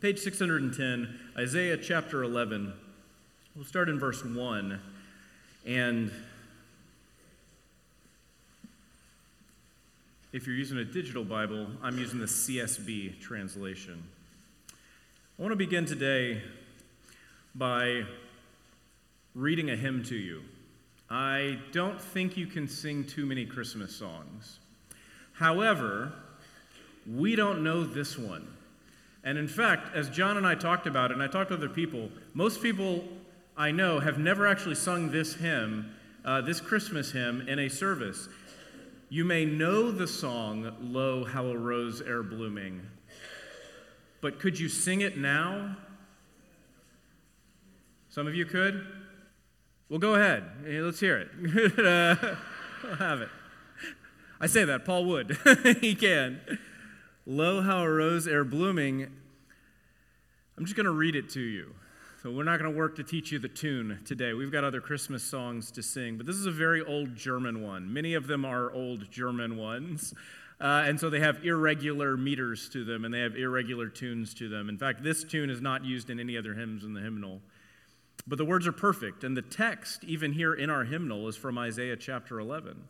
Page 610, Isaiah chapter 11. We'll start in verse 1. And if you're using a digital Bible, I'm using the CSB translation. I want to begin today by reading a hymn to you. I don't think you can sing too many Christmas songs. However, we don't know this one. And in fact, as John and I talked about it, and I talked to other people, most people I know have never actually sung this hymn, this Christmas hymn, in a service. You may know the song, Lo, How a Rose E'er Blooming, but could you sing it now? Some of you could? Well, go ahead. Let's hear it. We'll have it. I say that, Paul would. He can. Lo, how a rose e'er blooming. I'm just going to read it to you. So we're not going to work to teach you the tune today. We've got other Christmas songs to sing, but this is a very old German one. Many of them are old German ones, and so they have irregular meters to them, and they have irregular tunes to them. In fact, this tune is not used in any other hymns in the hymnal. But the words are perfect, and the text, even here in our hymnal, is from Isaiah chapter 11.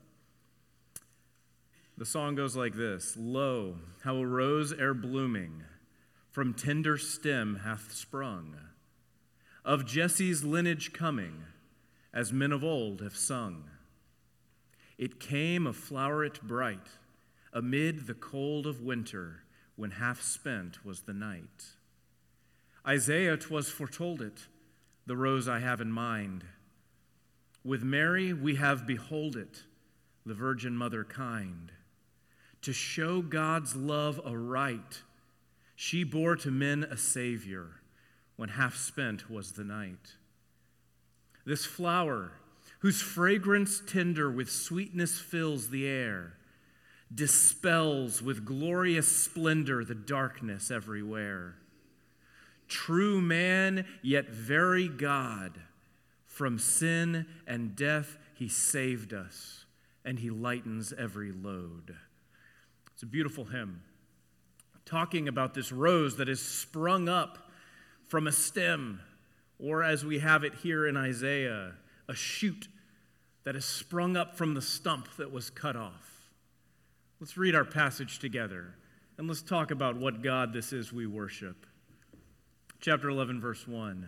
The song goes like this: Lo, how a rose ere blooming from tender stem hath sprung, of Jesse's lineage coming, as men of old have sung. It came a floweret bright, amid the cold of winter, when half spent was the night. Isaiah 'twas foretold it, the rose I have in mind. With Mary we have behold it, the Virgin Mother kind. To show God's love aright, she bore to men a Savior, when half spent was the night. This flower, whose fragrance tender with sweetness fills the air, dispels with glorious splendor the darkness everywhere. True man, yet very God, from sin and death he saved us, and he lightens every load. It's a beautiful hymn, talking about this rose that is sprung up from a stem, or as we have it here in Isaiah, a shoot that is sprung up from the stump that was cut off. Let's read our passage together, and let's talk about what God this is we worship. Chapter 11, verse 1.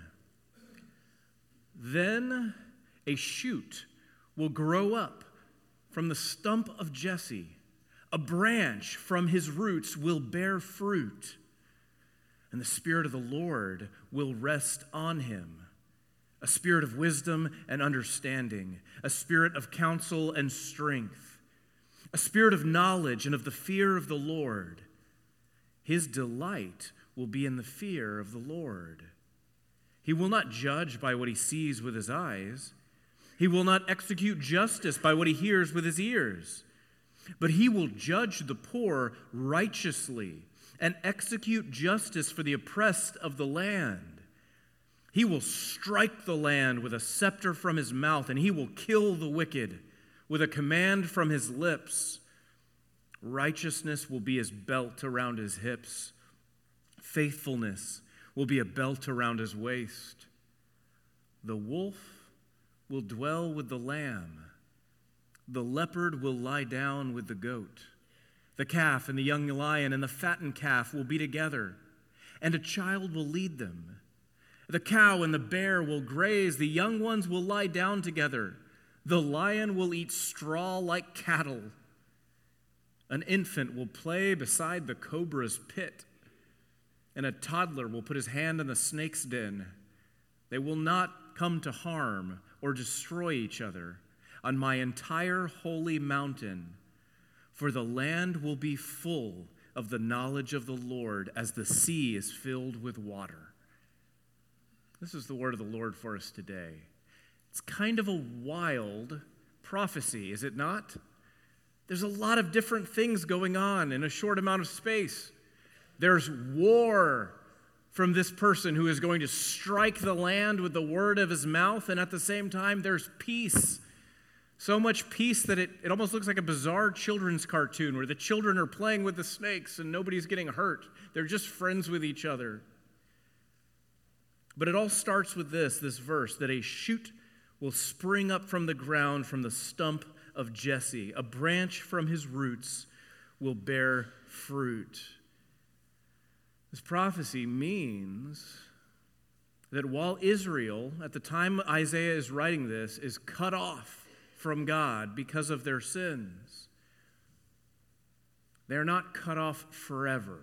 Then a shoot will grow up from the stump of Jesse. A branch from his roots will bear fruit, and the Spirit of the Lord will rest on him, a spirit of wisdom and understanding, a spirit of counsel and strength, a spirit of knowledge and of the fear of the Lord. His delight will be in the fear of the Lord. He will not judge by what he sees with his eyes. He will not execute justice by what he hears with his ears. But he will judge the poor righteously and execute justice for the oppressed of the land. He will strike the land with a scepter from his mouth, and he will kill the wicked with a command from his lips. Righteousness will be his belt around his hips. Faithfulness will be a belt around his waist. The wolf will dwell with the lamb. The leopard will lie down with the goat. The calf and the young lion and the fattened calf will be together, and a child will lead them. The cow and the bear will graze. The young ones will lie down together. The lion will eat straw like cattle. An infant will play beside the cobra's pit, and a toddler will put his hand in the snake's den. They will not come to harm or destroy each other on my entire holy mountain, for the land will be full of the knowledge of the Lord as the sea is filled with water. This is the word of the Lord for us today. It's kind of a wild prophecy, is it not? There's a lot of different things going on in a short amount of space. There's war from this person who is going to strike the land with the word of his mouth, and at the same time, there's peace. So much peace that it almost looks like a bizarre children's cartoon where the children are playing with the snakes and nobody's getting hurt. They're just friends with each other. But it all starts with this verse, that a shoot will spring up from the ground from the stump of Jesse. A branch from his roots will bear fruit. This prophecy means that while Israel, at the time Isaiah is writing this, is cut off from God because of their sins, they're not cut off forever.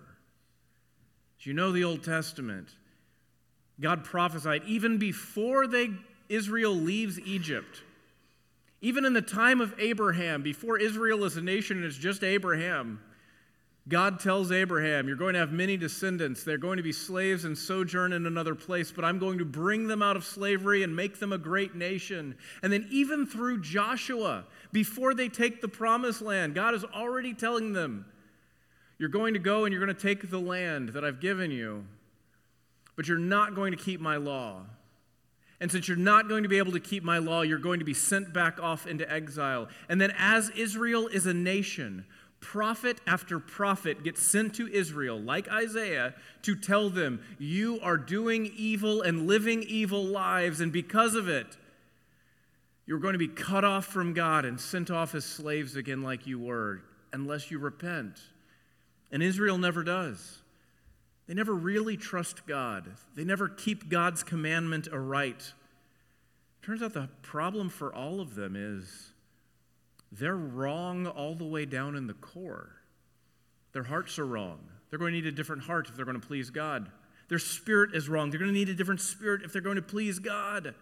As you know the Old Testament, God prophesied even before Israel leaves Egypt, even in the time of Abraham, before Israel is a nation and it's just Abraham, God tells Abraham, you're going to have many descendants. They're going to be slaves and sojourn in another place, but I'm going to bring them out of slavery and make them a great nation. And then even through Joshua, before they take the promised land, God is already telling them, you're going to go and you're going to take the land that I've given you, but you're not going to keep my law. And since you're not going to be able to keep my law, you're going to be sent back off into exile. And then as Israel is a nation, prophet after prophet gets sent to Israel, like Isaiah, to tell them, you are doing evil and living evil lives, and because of it, you're going to be cut off from God and sent off as slaves again like you were, unless you repent. And Israel never does. They never really trust God. They never keep God's commandment aright. Turns out the problem for all of them is they're wrong all the way down in the core. Their hearts are wrong. They're going to need a different heart if they're going to please God. Their spirit is wrong. They're going to need a different spirit if they're going to please God.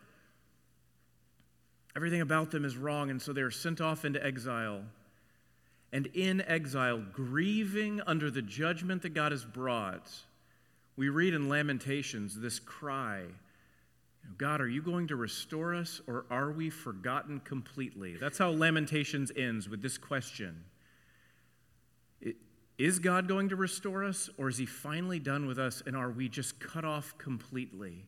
Everything about them is wrong, and so they're sent off into exile. And in exile, grieving under the judgment that God has brought, we read in Lamentations this cry, God, are you going to restore us, or are we forgotten completely? That's how Lamentations ends, with this question. Is God going to restore us, or is he finally done with us, and are we just cut off completely?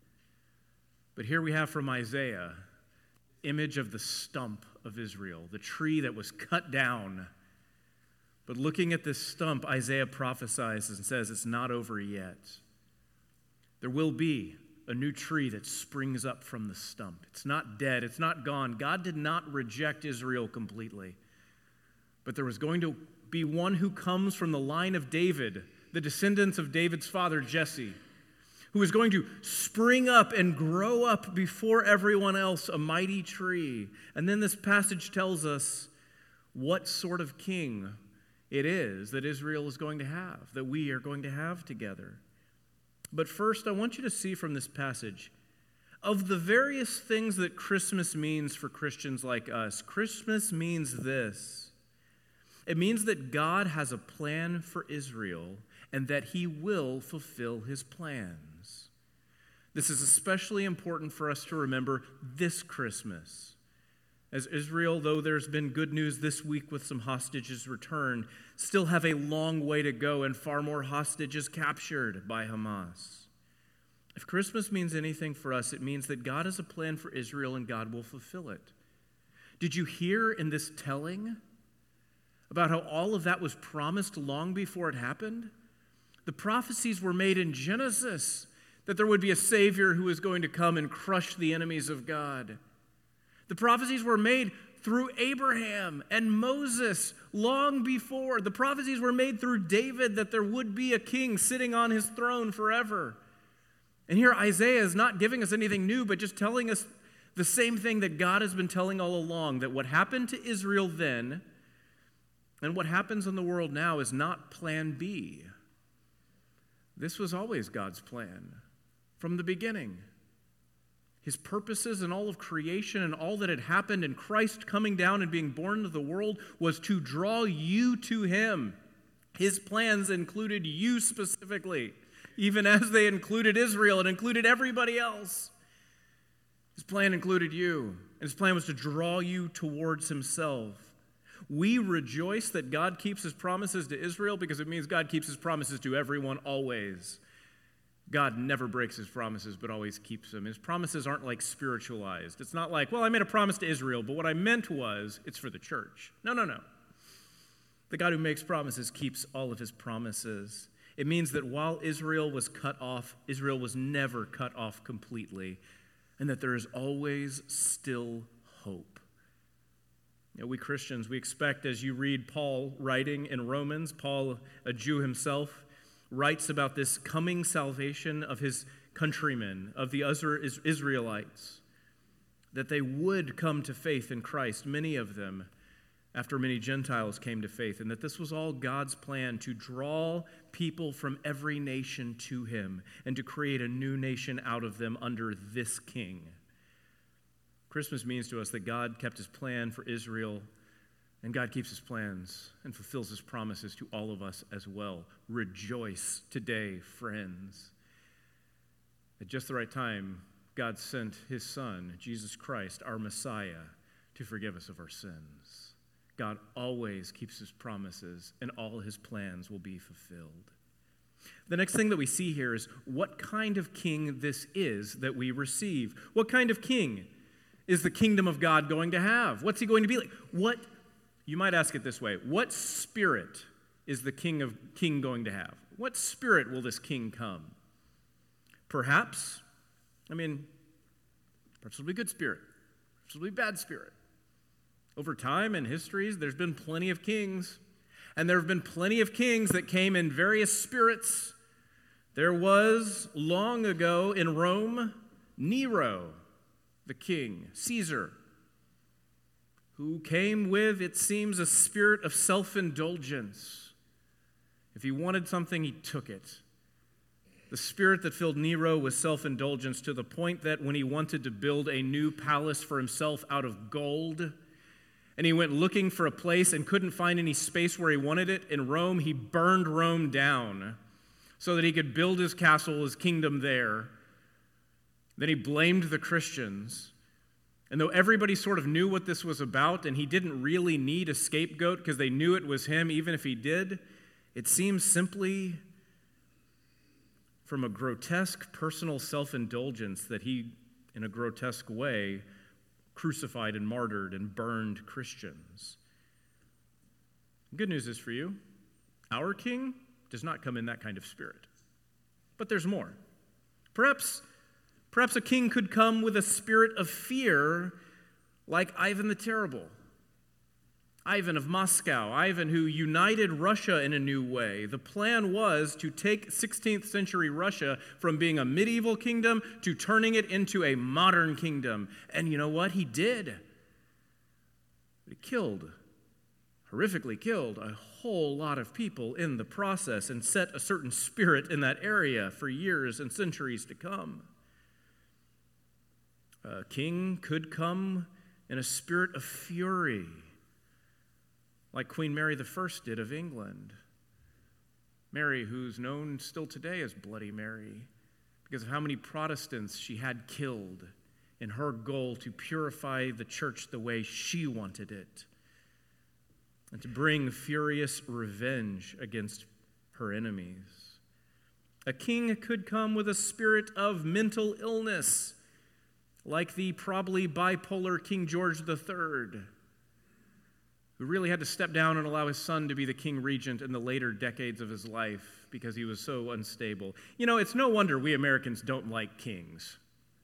But here we have from Isaiah, image of the stump of Israel, the tree that was cut down. But looking at this stump, Isaiah prophesies and says it's not over yet. There will be a new tree that springs up from the stump. It's not dead. It's not gone. God did not reject Israel completely. But there was going to be one who comes from the line of David, the descendants of David's father, Jesse, who is going to spring up and grow up before everyone else, a mighty tree. And then this passage tells us what sort of king it is that Israel is going to have, that we are going to have together. But first, I want you to see from this passage, of the various things that Christmas means for Christians like us, Christmas means this. It means that God has a plan for Israel and that he will fulfill his plans. This is especially important for us to remember this Christmas. As Israel, though there's been good news this week with some hostages returned, still have a long way to go and far more hostages captured by Hamas. If Christmas means anything for us, it means that God has a plan for Israel and God will fulfill it. Did you hear in this telling about how all of that was promised long before it happened? The prophecies were made in Genesis that there would be a Savior who was going to come and crush the enemies of God. The prophecies were made through Abraham and Moses long before. The prophecies were made through David that there would be a king sitting on his throne forever. And here Isaiah is not giving us anything new, but just telling us the same thing that God has been telling all along, that what happened to Israel then and what happens in the world now is not plan B. This was always God's plan from the beginning. His purposes in all of creation and all that had happened and Christ coming down and being born into the world was to draw you to him. His plans included you specifically, even as they included Israel and included everybody else. His plan included you, and his plan was to draw you towards himself. We rejoice that God keeps his promises to Israel because it means God keeps his promises to everyone always. God never breaks his promises, but always keeps them. His promises aren't like spiritualized. It's not like, well, I made a promise to Israel, but what I meant was it's for the church. No. The God who makes promises keeps all of his promises. It means that while Israel was cut off, Israel was never cut off completely, and that there is always still hope. We Christians, we expect, as you read Paul writing in Romans, Paul, a Jew himself, writes about this coming salvation of his countrymen, of the Israelites, that they would come to faith in Christ, many of them, after many Gentiles came to faith, and that this was all God's plan to draw people from every nation to him and to create a new nation out of them under this king. Christmas means to us that God kept his plan for Israel, and God keeps his plans and fulfills his promises to all of us as well. Rejoice today, friends. At just the right time, God sent his Son, Jesus Christ, our Messiah, to forgive us of our sins. God always keeps his promises, and all his plans will be fulfilled. The next thing that we see here is what kind of king this is that we receive. What kind of king is the kingdom of God going to have? What's he going to be like? You might ask it this way: what spirit is the king going to have? What spirit will this king come? Perhaps it'll be good spirit. Perhaps it'll be bad spirit. Over time and histories, there's been plenty of kings, and there have been plenty of kings that came in various spirits. There was, long ago in Rome, Nero, the king, Caesar, who came with, it seems, a spirit of self-indulgence. If he wanted something, he took it. The spirit that filled Nero was self-indulgence, to the point that when he wanted to build a new palace for himself out of gold, and he went looking for a place and couldn't find any space where he wanted it in Rome, he burned Rome down so that he could build his castle, his kingdom there. Then he blamed the Christians. And though everybody sort of knew what this was about, and he didn't really need a scapegoat because they knew it was him, even if he did, it seems simply from a grotesque personal self-indulgence that he, in a grotesque way, crucified and martyred and burned Christians. The good news is for you, our king does not come in that kind of spirit. But there's more. Perhaps a king could come with a spirit of fear, like Ivan the Terrible. Ivan of Moscow, Ivan who united Russia in a new way. The plan was to take 16th century Russia from being a medieval kingdom to turning it into a modern kingdom. And you know what? He did. He horrifically killed a whole lot of people in the process and set a certain spirit in that area for years and centuries to come. A king could come in a spirit of fury, like Queen Mary I did of England. Mary, who's known still today as Bloody Mary, because of how many Protestants she had killed in her goal to purify the church the way she wanted it, and to bring furious revenge against her enemies. A king could come with a spirit of mental illness, like the probably bipolar King George III, who really had to step down and allow his son to be the king regent in the later decades of his life because he was so unstable. It's no wonder we Americans don't like kings.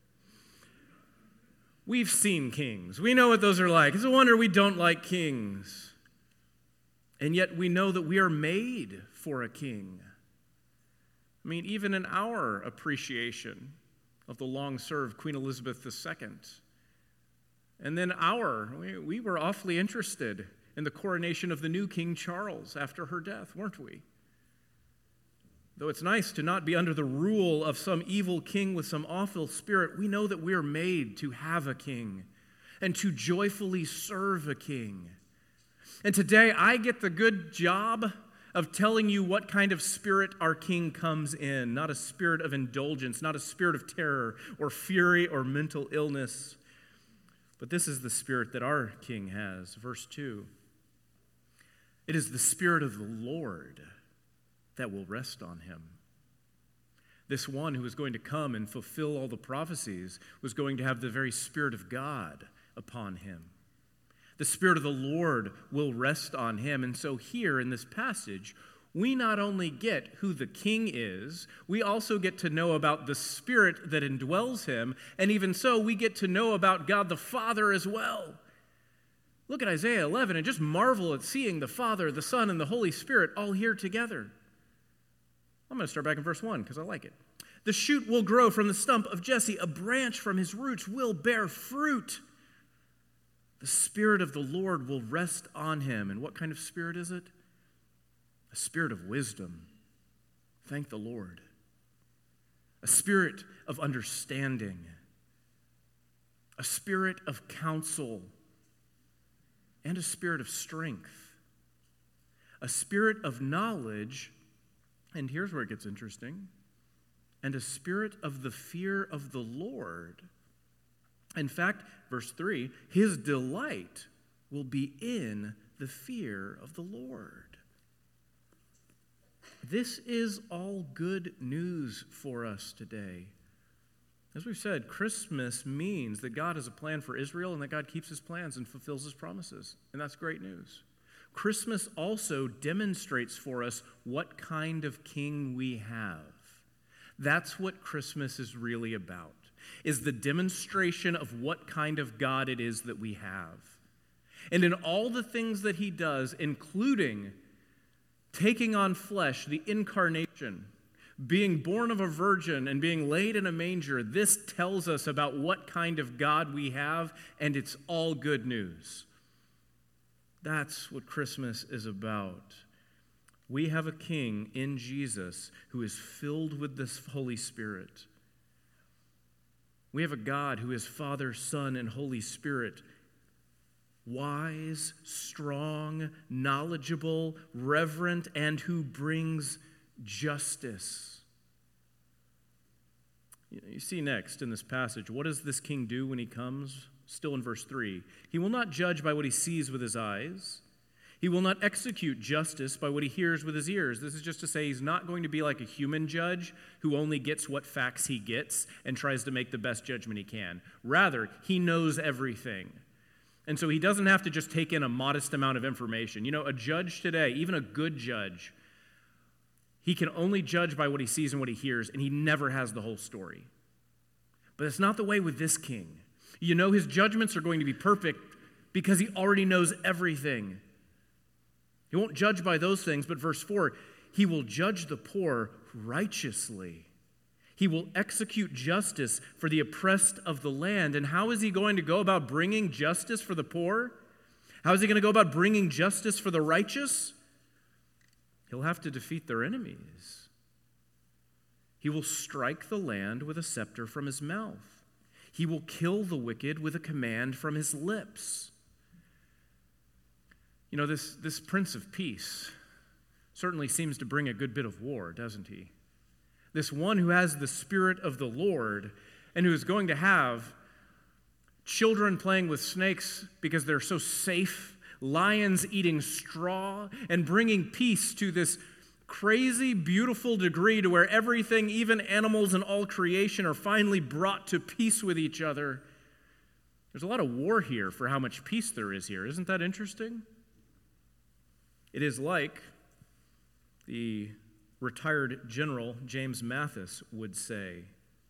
We've seen kings. We know what those are like. It's a wonder we don't like kings. And yet we know that we are made for a king. Even in our appreciation of the long-served Queen Elizabeth II, and then we were awfully interested in the coronation of the new King Charles after her death, weren't we? Though it's nice to not be under the rule of some evil king with some awful spirit, we know that we are made to have a king and to joyfully serve a king. And today I get the good job of telling you what kind of spirit our king comes in, not a spirit of indulgence, not a spirit of terror or fury or mental illness. But this is the spirit that our king has. Verse 2. It is the Spirit of the Lord that will rest on him. This one who was going to come and fulfill all the prophecies was going to have the very Spirit of God upon him. The Spirit of the Lord will rest on him. And so here in this passage, we not only get who the king is, we also get to know about the Spirit that indwells him, and even so, we get to know about God the Father as well. Look at Isaiah 11 and just marvel at seeing the Father, the Son, and the Holy Spirit all here together. I'm going to start back in verse 1 because I like it. The shoot will grow from the stump of Jesse. A branch from his roots will bear fruit. The Spirit of the Lord will rest on him. And what kind of spirit is it? A spirit of wisdom. Thank the Lord. A spirit of understanding. A spirit of counsel. And a spirit of strength. A spirit of knowledge. And here's where it gets interesting. And a spirit of the fear of the Lord. In fact, verse 3, his delight will be in the fear of the Lord. This is all good news for us today. As we've said, Christmas means that God has a plan for Israel and that God keeps his plans and fulfills his promises. And that's great news. Christmas also demonstrates for us what kind of king we have. That's what Christmas is really about, is the demonstration of what kind of God it is that we have. And in all the things that he does, including taking on flesh, the incarnation, being born of a virgin and being laid in a manger, this tells us about what kind of God we have, and it's all good news. That's what Christmas is about. We have a king in Jesus who is filled with the Holy Spirit. We have a God who is Father, Son, and Holy Spirit, wise, strong, knowledgeable, reverent, and who brings justice. You see next in this passage, what does this king do when he comes? Still in verse 3. He will not judge by what he sees with his eyes. He will not execute justice by what he hears with his ears. This is just to say he's not going to be like a human judge who only gets what facts he gets and tries to make the best judgment he can. Rather, he knows everything. And so he doesn't have to just take in a modest amount of information. You know, a judge today, even a good judge, he can only judge by what he sees and what he hears, and he never has the whole story. But it's not the way with this king. You know his judgments are going to be perfect because he already knows everything. He won't judge by those things, but verse 4, he will judge the poor righteously. He will execute justice for the oppressed of the land. And how is he going to go about bringing justice for the poor? How is he going to go about bringing justice for the righteous? He'll have to defeat their enemies. He will strike the land with a scepter from his mouth. He will kill the wicked with a command from his lips. You know, this Prince of Peace certainly seems to bring a good bit of war, doesn't he? This one who has the Spirit of the Lord and who is going to have children playing with snakes because they're so safe, lions eating straw, and bringing peace to this crazy, beautiful degree to where everything, even animals and all creation, are finally brought to peace with each other. There's a lot of war here for how much peace there is here. Isn't that interesting? It is like the retired General James Mathis would say,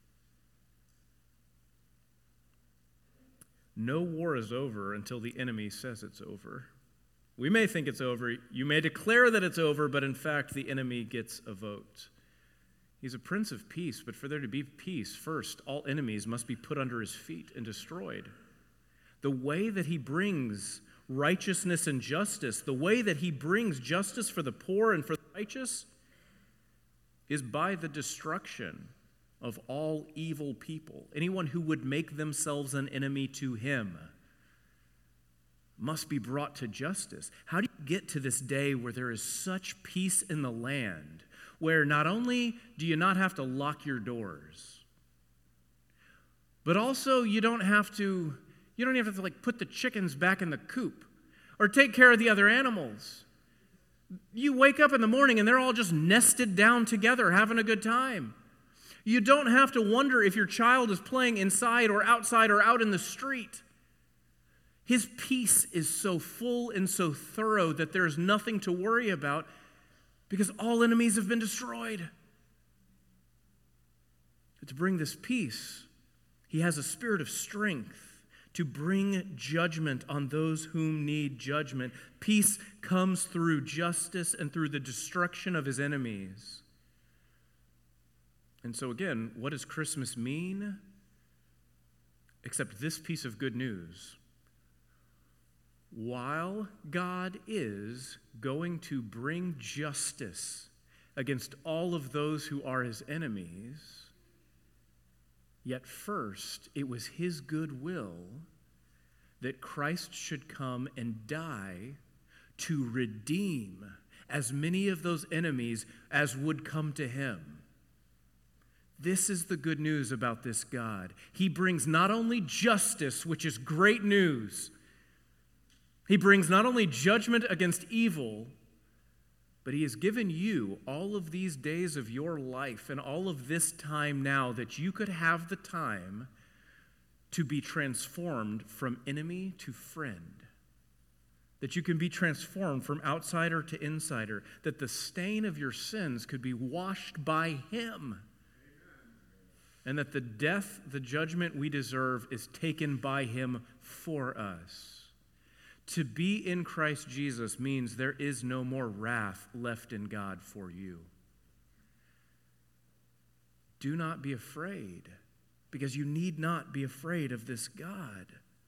no war is over until the enemy says it's over. We may think it's over. You may declare that it's over, but in fact, the enemy gets a vote. He's a Prince of Peace, but for there to be peace, first, all enemies must be put under his feet and destroyed. The way that he brings righteousness and justice, the way that he brings justice for the poor and for the righteous, is by the destruction of all evil people. Anyone who would make themselves an enemy to him must be brought to justice. How do you get to this day where there is such peace in the land, where not only do you not have to lock your doors, but also you don't have to like put the chickens back in the coop or take care of the other animals. You wake up in the morning and they're all just nested down together having a good time. You don't have to wonder if your child is playing inside or outside or out in the street. His peace is so full and so thorough that there's nothing to worry about. because all enemies have been destroyed. But to bring this peace, he has a spirit of strength to bring judgment on those whom need judgment. Peace comes through justice and through the destruction of his enemies. And so again, what does Christmas mean? Except this piece of good news. While God is going to bring justice against all of those who are his enemies, yet first it was his good will that Christ should come and die to redeem as many of those enemies as would come to him. This is the good news about this God. He brings not only justice, which is great news. He brings not only judgment against evil, but he has given you all of these days of your life and all of this time now that you could have the time to be transformed from enemy to friend. That you can be transformed from outsider to insider. That the stain of your sins could be washed by him. And that the death, the judgment we deserve is taken by him for us. To be in Christ Jesus means there is no more wrath left in God for you. Do not be afraid, because you need not be afraid of this God.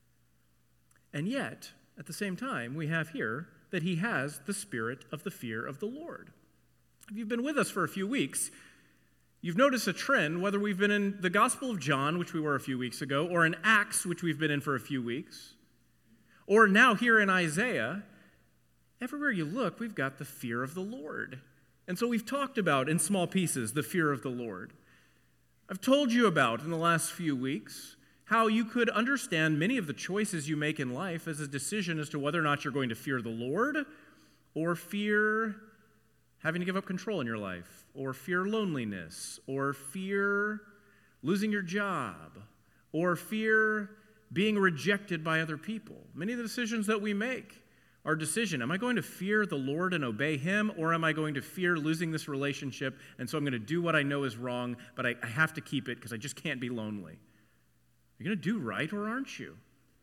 And yet, at the same time, we have here that he has the spirit of the fear of the Lord. If you've been with us for a few weeks, you've noticed a trend, whether we've been in the Gospel of John, which we were a few weeks ago, or in Acts, which we've been in for a few weeks, or now here in Isaiah, everywhere you look, we've got the fear of the Lord. And so we've talked about, in small pieces, the fear of the Lord. I've told you about, in the last few weeks, how you could understand many of the choices you make in life as a decision as to whether or not you're going to fear the Lord, or fear having to give up control in your life, or fear loneliness, or fear losing your job, or fear being rejected by other people. Many of the decisions that we make are decision. Am I going to fear the Lord and obey him, or am I going to fear losing this relationship, and so I'm going to do what I know is wrong, but I have to keep it because I just can't be lonely? You're going to do right, or aren't you?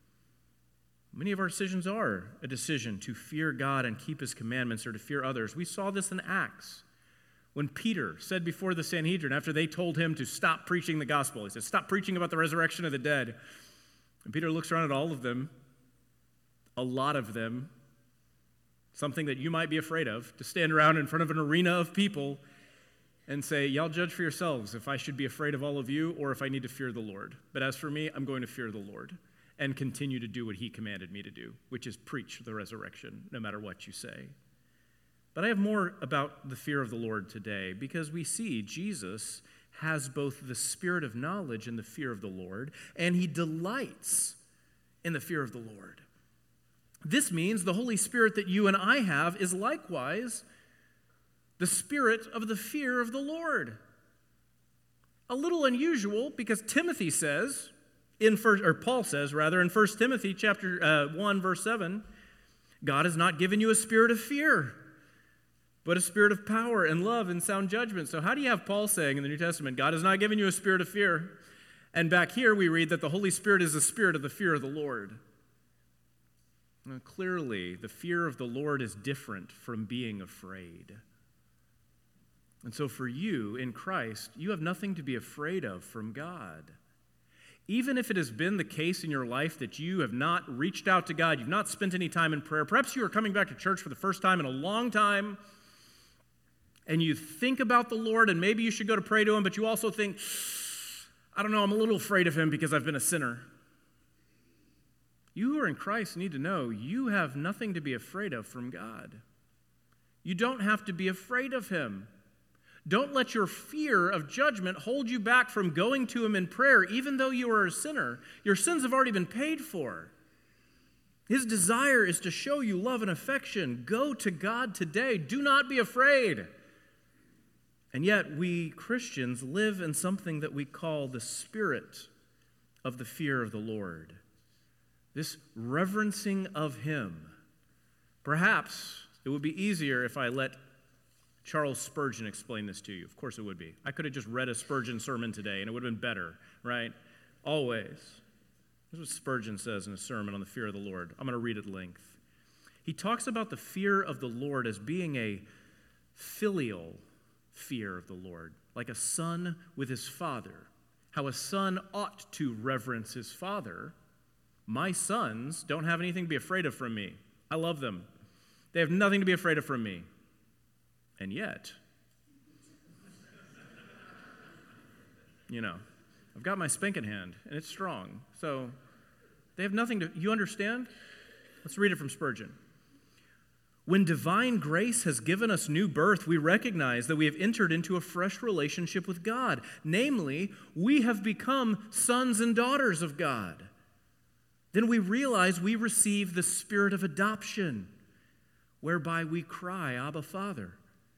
Many of our decisions are a decision to fear God and keep his commandments, or to fear others. We saw this in Acts. When Peter said before the Sanhedrin, after they told him to stop preaching the gospel, he said, stop preaching about the resurrection of the dead. And Peter looks around at all of them, a lot of them, something that you might be afraid of, to stand around in front of an arena of people and say, y'all judge for yourselves if I should be afraid of all of you or if I need to fear the Lord. But as for me, I'm going to fear the Lord and continue to do what he commanded me to do, which is preach the resurrection, no matter what you say. But I have more about the fear of the Lord today, because we see Jesus has both the spirit of knowledge and the fear of the Lord, and he delights in the fear of the Lord. This means the Holy Spirit that you and I have is likewise the spirit of the fear of the Lord. A little unusual, because Timothy says, Paul says in 1 Timothy chapter 1, verse 7, God has not given you a spirit of fear, but a spirit of power and love and sound judgment. So how do you have Paul saying in the New Testament, God has not given you a spirit of fear? And back here we read that the Holy Spirit is the spirit of the fear of the Lord. Now, clearly, the fear of the Lord is different from being afraid. And so for you, in Christ, you have nothing to be afraid of from God. Even if it has been the case in your life that you have not reached out to God, you've not spent any time in prayer, perhaps you are coming back to church for the first time in a long time, and you think about the Lord, and maybe you should go to pray to him, but you also think, I don't know, I'm a little afraid of him because I've been a sinner. You who are in Christ need to know you have nothing to be afraid of from God. You don't have to be afraid of him. Don't let your fear of judgment hold you back from going to him in prayer, even though you are a sinner. Your sins have already been paid for. His desire is to show you love and affection. Go to God today. Do not be afraid. And yet, we Christians live in something that we call the spirit of the fear of the Lord. This reverencing of him. Perhaps it would be easier if I let Charles Spurgeon explain this to you? Of course it would be. I could have just read a Spurgeon sermon today, and it would have been better, right? Always. This is what Spurgeon says in a sermon on the fear of the Lord. I'm going to read at length. He talks about the fear of the Lord as being a filial fear of the Lord, like a son with his father. How a son ought to reverence his father. My sons don't have anything to be afraid of from me. I love them. They have nothing to be afraid of from me. And yet, I've got my spanking hand, and it's strong. So they have nothing to, you understand? Let's read it from Spurgeon. When divine grace has given us new birth, we recognize that we have entered into a fresh relationship with God. Namely, we have become sons and daughters of God. Then we realize we receive the spirit of adoption, whereby we cry, Abba, Father.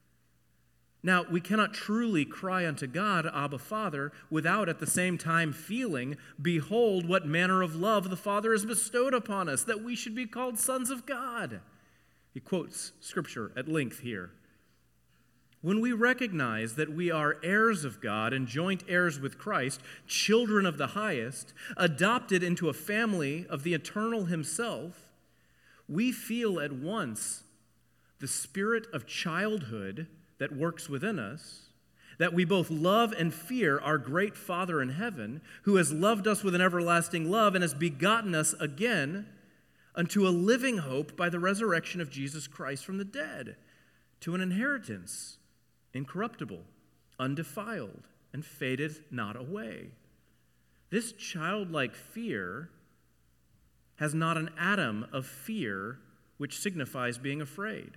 Now, we cannot truly cry unto God, Abba, Father, without at the same time feeling, behold, what manner of love the Father has bestowed upon us, that we should be called sons of God. He quotes Scripture at length here. When we recognize that we are heirs of God and joint heirs with Christ, children of the highest, adopted into a family of the eternal himself, we feel at once the spirit of childhood that works within us, that we both love and fear our great Father in heaven, who has loved us with an everlasting love and has begotten us again unto a living hope by the resurrection of Jesus Christ from the dead, to an inheritance incorruptible, undefiled, and fadeth not away. This childlike fear has not an atom of fear which signifies being afraid.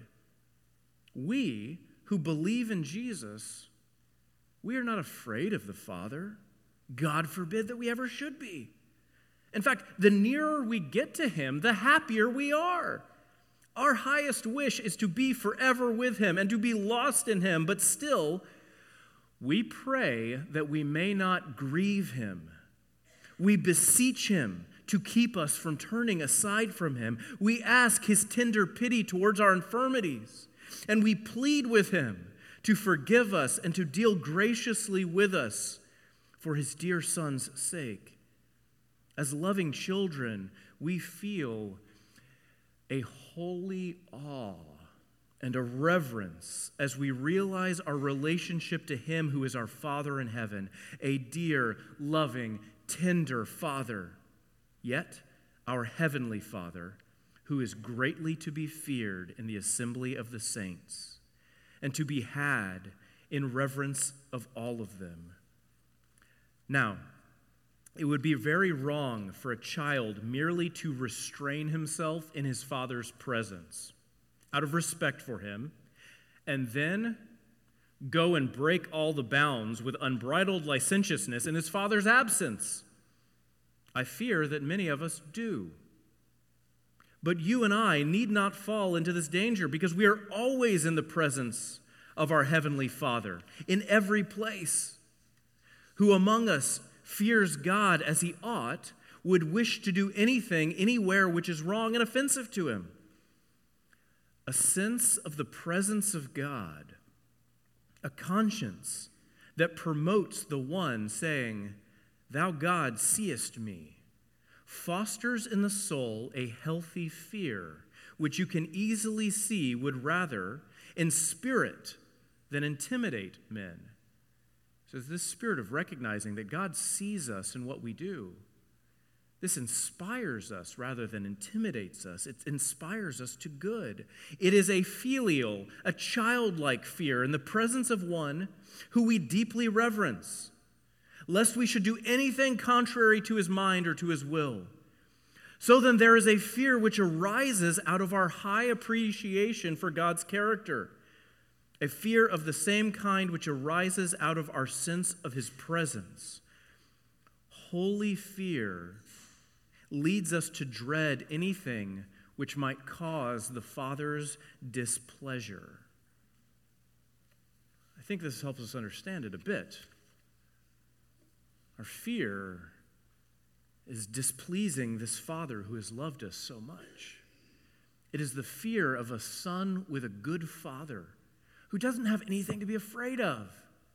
We who believe in Jesus, we are not afraid of the Father. God forbid that we ever should be. In fact, the nearer we get to him, the happier we are. Our highest wish is to be forever with him and to be lost in him, but still, we pray that we may not grieve him. We beseech him to keep us from turning aside from him. We ask his tender pity towards our infirmities, and we plead with him to forgive us and to deal graciously with us for his dear Son's sake. As loving children, we feel a holy awe and a reverence as we realize our relationship to him who is our Father in heaven, a dear, loving, tender Father, yet our heavenly Father, who is greatly to be feared in the assembly of the saints, and to be had in reverence of all of them. Now, it would be very wrong for a child merely to restrain himself in his father's presence out of respect for him, and then go and break all the bounds with unbridled licentiousness in his father's absence. I fear that many of us do. But you and I need not fall into this danger because we are always in the presence of our heavenly Father in every place, who among us fears God as he ought, would wish to do anything, anywhere which is wrong and offensive to him. A sense of the presence of God, a conscience that promotes the one saying, "Thou God seest me," fosters in the soul a healthy fear, which you can easily see would rather in spirit than intimidate men. So this spirit of recognizing that God sees us in what we do, this inspires us rather than intimidates us. It inspires us to good. It is a filial, a childlike fear in the presence of one who we deeply reverence, lest we should do anything contrary to his mind or to his will. So then there is a fear which arises out of our high appreciation for God's character, a fear of the same kind which arises out of our sense of his presence. Holy fear leads us to dread anything which might cause the Father's displeasure. I think this helps us understand it a bit. Our fear is displeasing this Father who has loved us so much. It is the fear of a son with a good father who doesn't have anything to be afraid of,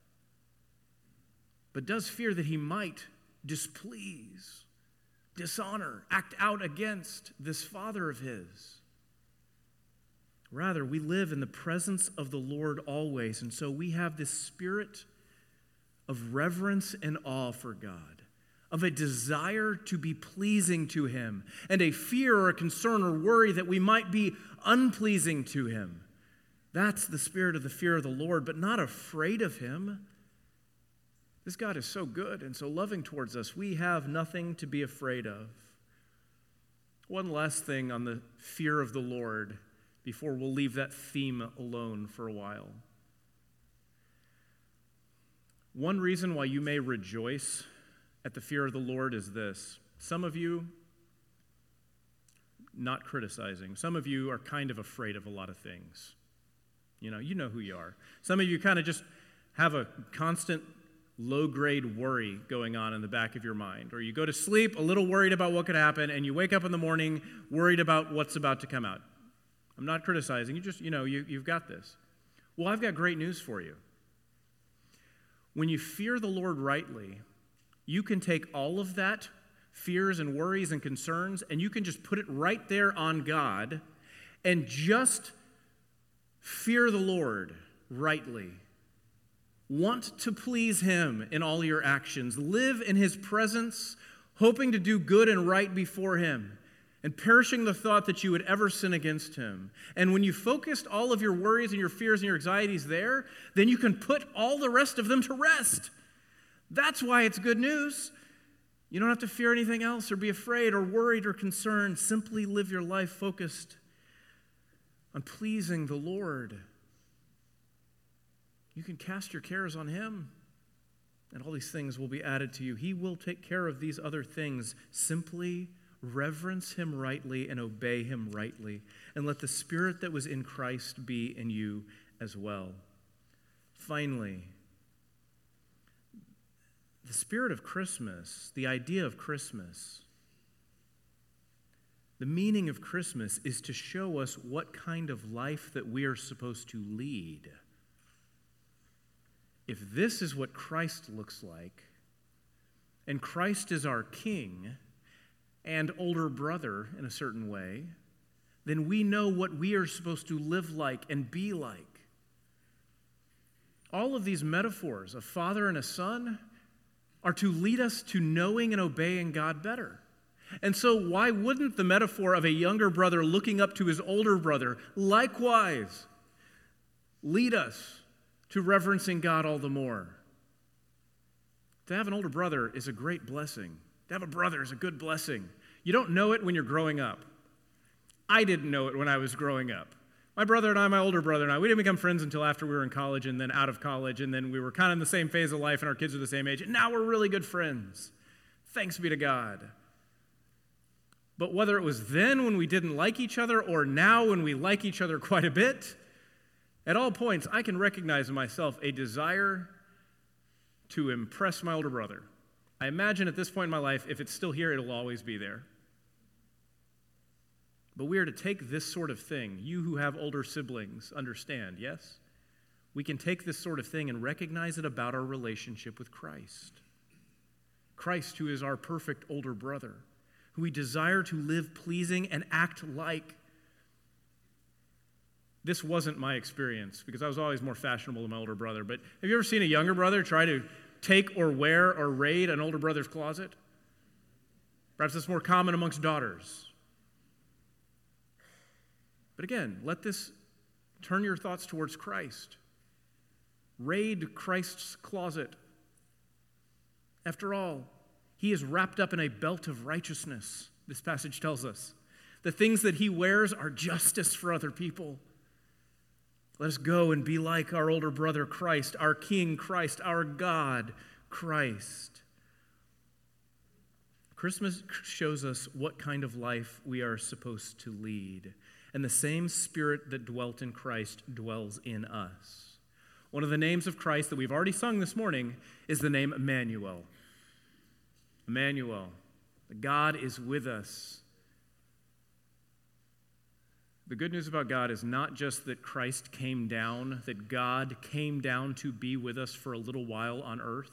but does fear that he might displease, dishonor, act out against this Father of his. Rather, we live in the presence of the Lord always, and so we have this spirit of reverence and awe for God, of a desire to be pleasing to him, and a fear or a concern or worry that we might be unpleasing to him. That's the spirit of the fear of the Lord, but not afraid of him. This God is so good and so loving towards us. We have nothing to be afraid of. One last thing on the fear of the Lord before we'll leave that theme alone for a while. One reason why you may rejoice at the fear of the Lord is this. Some of you, not criticizing, some of you are kind of afraid of a lot of things. You know who you are. Some of you kind of just have a constant low-grade worry going on in the back of your mind. Or you go to sleep a little worried about what could happen, and you wake up in the morning worried about what's about to come out. I'm not criticizing. You just, you've got this. Well, I've got great news for you. When you fear the Lord rightly, you can take all of that fears and worries and concerns, and you can just put it right there on God and just fear the Lord rightly. Want to please him in all your actions. Live in his presence, hoping to do good and right before him, and perishing the thought that you would ever sin against him. And when you focused all of your worries and your fears and your anxieties there, then you can put all the rest of them to rest. That's why it's good news. You don't have to fear anything else or be afraid or worried or concerned. Simply live your life focused on pleasing the Lord. You can cast your cares on him, and all these things will be added to you. He will take care of these other things. Simply reverence him rightly and obey him rightly, and let the Spirit that was in Christ be in you as well. Finally, the spirit of Christmas, the idea of Christmas, the meaning of Christmas is to show us what kind of life that we are supposed to lead. If this is what Christ looks like, and Christ is our King and older brother in a certain way, then we know what we are supposed to live like and be like. All of these metaphors, a father and a son, are to lead us to knowing and obeying God better. And so why wouldn't the metaphor of a younger brother looking up to his older brother likewise lead us to reverencing God all the more? To have an older brother is a great blessing. To have a brother is a good blessing. You don't know it when you're growing up. I didn't know it when I was growing up. My brother and I, my older brother and I, we didn't become friends until after we were in college and then out of college, and then we were kind of in the same phase of life and our kids are the same age, and now we're really good friends. Thanks be to God. But whether it was then when we didn't like each other or now when we like each other quite a bit, at all points I can recognize in myself a desire to impress my older brother. I imagine at this point in my life, if it's still here, it'll always be there. But we are to take this sort of thing. You who have older siblings understand, yes? We can take this sort of thing and recognize it about our relationship with Christ. Christ, who is our perfect older brother, who we desire to live pleasing and act like. This wasn't my experience because I was always more fashionable than my older brother. But have you ever seen a younger brother try to take or wear or raid an older brother's closet? Perhaps it's more common amongst daughters. But again, let this turn your thoughts towards Christ. Raid Christ's closet. After all, he is wrapped up in a belt of righteousness, this passage tells us. The things that he wears are justice for other people. Let us go and be like our older brother Christ, our King Christ, our God Christ. Christmas shows us what kind of life we are supposed to lead. And the same Spirit that dwelt in Christ dwells in us. One of the names of Christ that we've already sung this morning is the name Emmanuel. Emmanuel, God is with us. The good news about God is not just that Christ came down, that God came down to be with us for a little while on earth,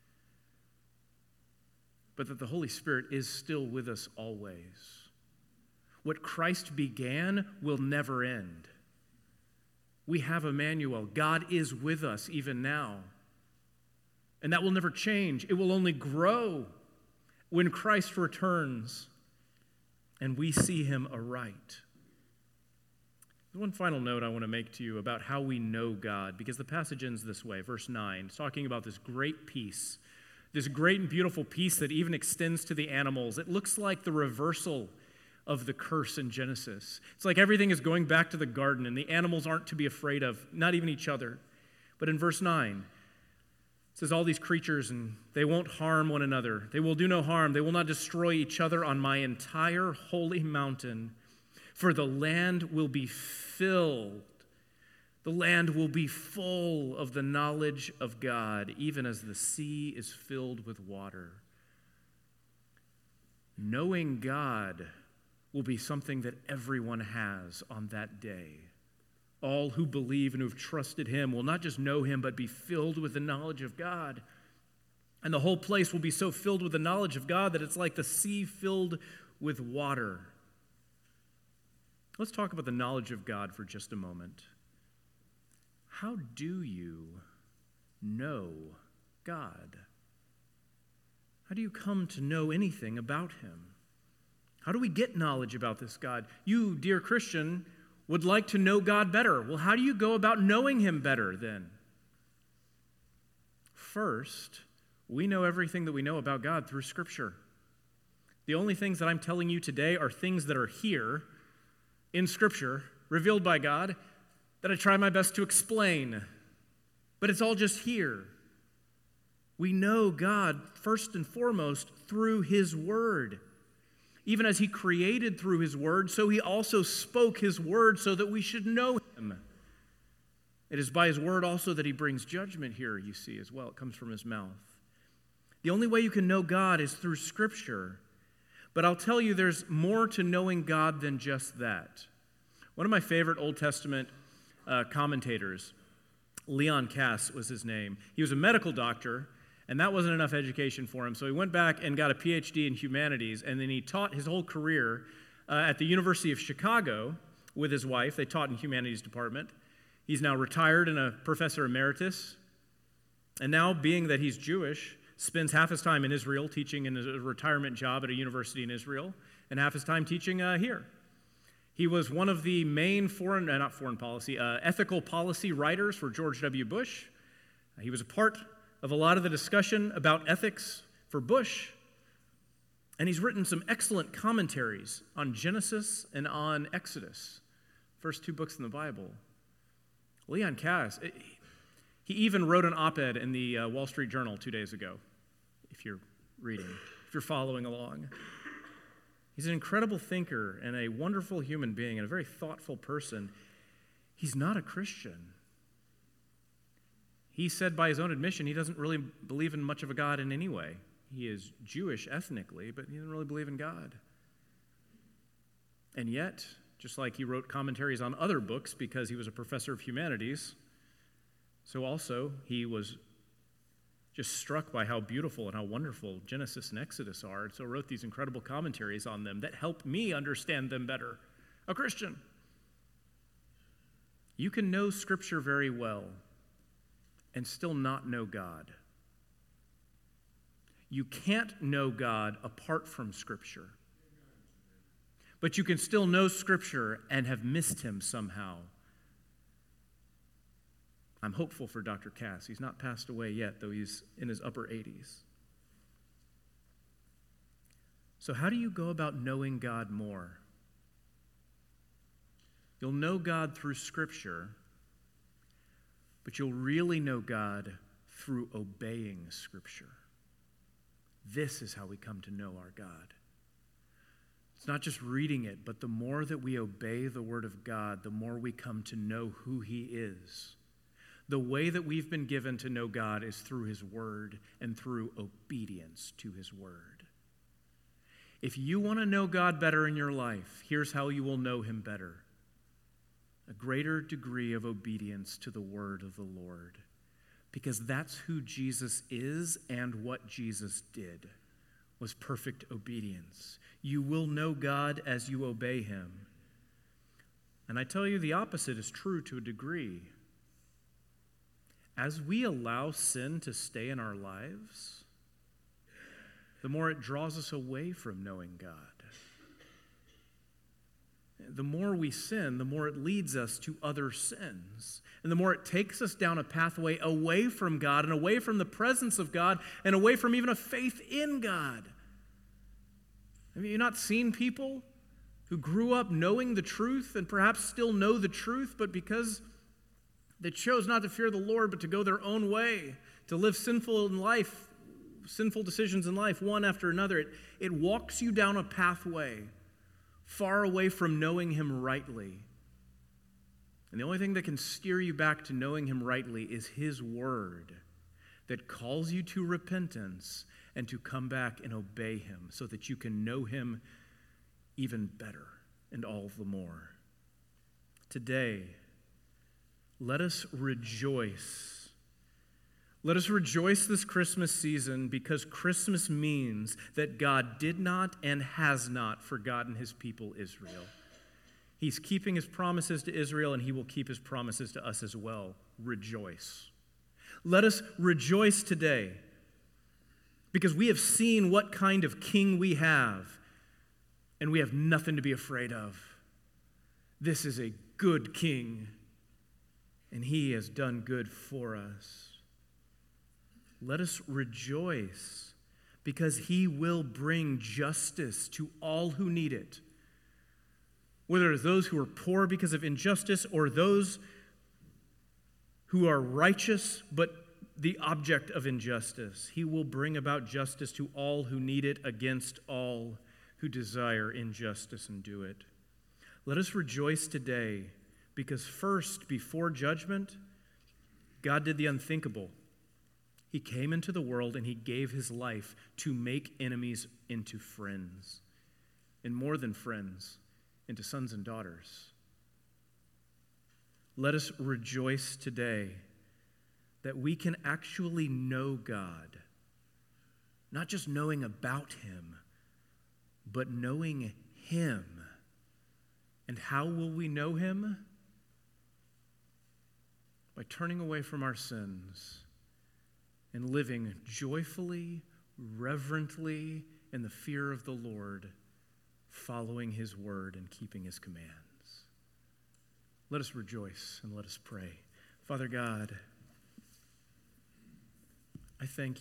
but that the Holy Spirit is still with us always. What Christ began will never end. We have Emmanuel. God is with us even now. And that will never change. It will only grow when Christ returns and we see him aright. There's one final note I want to make to you about how we know God, because the passage ends this way. Verse 9, it's talking about this great peace, this great and beautiful peace that even extends to the animals. It looks like the reversal of the curse in Genesis. It's like everything is going back to the garden and the animals aren't to be afraid of, not even each other. But in verse 9, it says all these creatures, and they won't harm one another. They will do no harm. They will not destroy each other on my entire holy mountain, for the land will be filled. The land will be full of the knowledge of God, even as the sea is filled with water. Knowing God will be something that everyone has on that day. All who believe and who have trusted him will not just know him, but be filled with the knowledge of God. And the whole place will be so filled with the knowledge of God that it's like the sea filled with water. Let's talk about the knowledge of God for just a moment. How do you know God? How do you come to know anything about him? How do we get knowledge about this God? You, dear Christian, would like to know God better. Well, how do you go about knowing him better then? First, we know everything that we know about God through Scripture. The only things that I'm telling you today are things that are here in Scripture, revealed by God, that I try my best to explain. But it's all just here. We know God first and foremost through his word. Even as he created through his word, so he also spoke his word so that we should know him. It is by his word also that he brings judgment here, you see, as well. It comes from his mouth. The only way you can know God is through Scripture. But I'll tell you, there's more to knowing God than just that. One of my favorite Old Testament commentators, Leon Kass was his name. He was a medical doctor, and that wasn't enough education for him. So he went back and got a PhD in humanities, and then he taught his whole career at the University of Chicago with his wife. They taught in humanities department. He's now retired and a professor emeritus. And now, being that he's Jewish, spends half his time in Israel teaching in a retirement job at a university in Israel, and half his time teaching here. He was one of the main ethical policy writers for George W. Bush. He was a part of a lot of the discussion about ethics for Bush. And he's written some excellent commentaries on Genesis and on Exodus, first two books in the Bible. Leon Kass, he even wrote an op-ed in the Wall Street Journal 2 days ago, if you're reading, if you're following along. He's an incredible thinker and a wonderful human being and a very thoughtful person. He's not a Christian. He said by his own admission he doesn't really believe in much of a God in any way. He is Jewish ethnically, but he doesn't really believe in God. And yet, just like he wrote commentaries on other books because he was a professor of humanities, so also he was just struck by how beautiful and how wonderful Genesis and Exodus are, and so wrote these incredible commentaries on them that help me understand them better. A Christian. You can know Scripture very well and still not know God. You can't know God apart from Scripture. But you can still know Scripture and have missed him somehow. I'm hopeful for Dr. Kass. He's not passed away yet, though he's in his upper 80s. So how do you go about knowing God more? You'll know God through Scripture, but you'll really know God through obeying Scripture. This is how we come to know our God. It's not just reading it, but the more that we obey the Word of God, the more we come to know who he is. The way that we've been given to know God is through his Word and through obedience to his Word. If you want to know God better in your life, here's how you will know him better. a greater degree of obedience to the word of the Lord, because that's who Jesus is, and what Jesus did was perfect obedience. You will know God as you obey him. And I tell you, the opposite is true to a degree. As we allow sin to stay in our lives, the more it draws us away from knowing God. The more we sin, the more it leads us to other sins. And the more it takes us down a pathway away from God and away from the presence of God and away from even a faith in God. Have you not seen people who grew up knowing the truth and perhaps still know the truth, but because they chose not to fear the Lord but to go their own way, to live sinful decisions in life one after another, it walks you down a pathway far away from knowing him rightly. And the only thing that can steer you back to knowing him rightly is his word that calls you to repentance and to come back and obey him so that you can know him even better and all the more. Today, let us rejoice. Let us rejoice this Christmas season, because Christmas means that God did not and has not forgotten his people Israel. He's keeping his promises to Israel, and he will keep his promises to us as well. Rejoice. Let us rejoice today, because we have seen what kind of king we have, and we have nothing to be afraid of. This is a good king, and he has done good for us. Let us rejoice, because he will bring justice to all who need it, whether it's those who are poor because of injustice or those who are righteous but the object of injustice. He will bring about justice to all who need it against all who desire injustice and do it. Let us rejoice today, because first, before judgment, God did the unthinkable. He came into the world and he gave his life to make enemies into friends, and more than friends, into sons and daughters. Let us rejoice today that we can actually know God, not just knowing about him, but knowing him. And how will we know him? By turning away from our sins and living joyfully, reverently, in the fear of the Lord, following his word and keeping his commands. Let us rejoice and let us pray. Father God, I thank you.